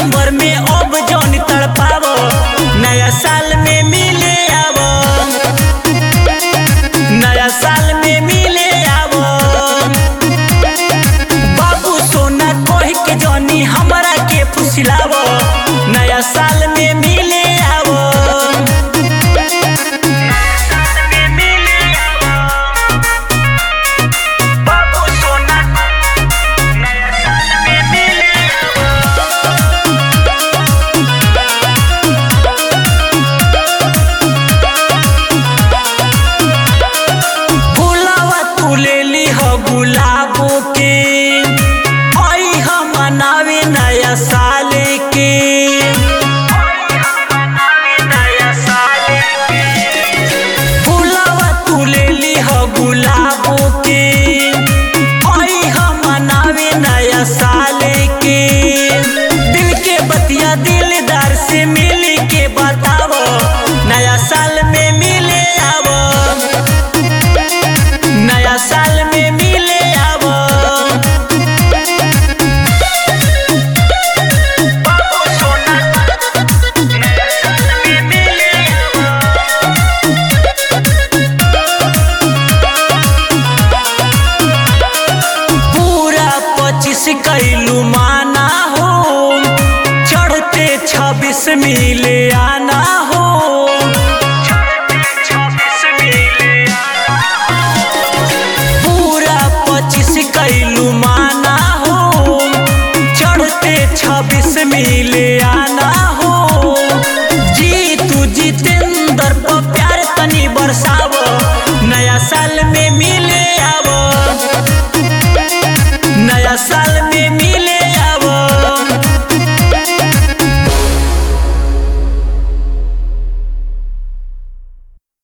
दिसंबर में अब जौन तड़पावो, नया साल में मिले आवो, नया साल में मिले आवो। बाबू सोना कोही के जौनी हमरा के फुसिलावो, नया साल में मिले आवो। गुलाबो के आई हम मनावे नया साल के, फूलवा तू ले ली हो गुलाबो के आई हम मनावे नया साल के। दिल के बतिया दिलदार से मिल के बतावो, नया साल में मिले आवो, नया साल में कैलू माना हो, चढ़ते 26 मिले आना हो, पूरा 25 कैलू माना हो, चढ़ते 26 मिले आना हो। जीतू जितेंद्र पर प्यार तनी बरसावो, नया साल में मिले आवो, नया साल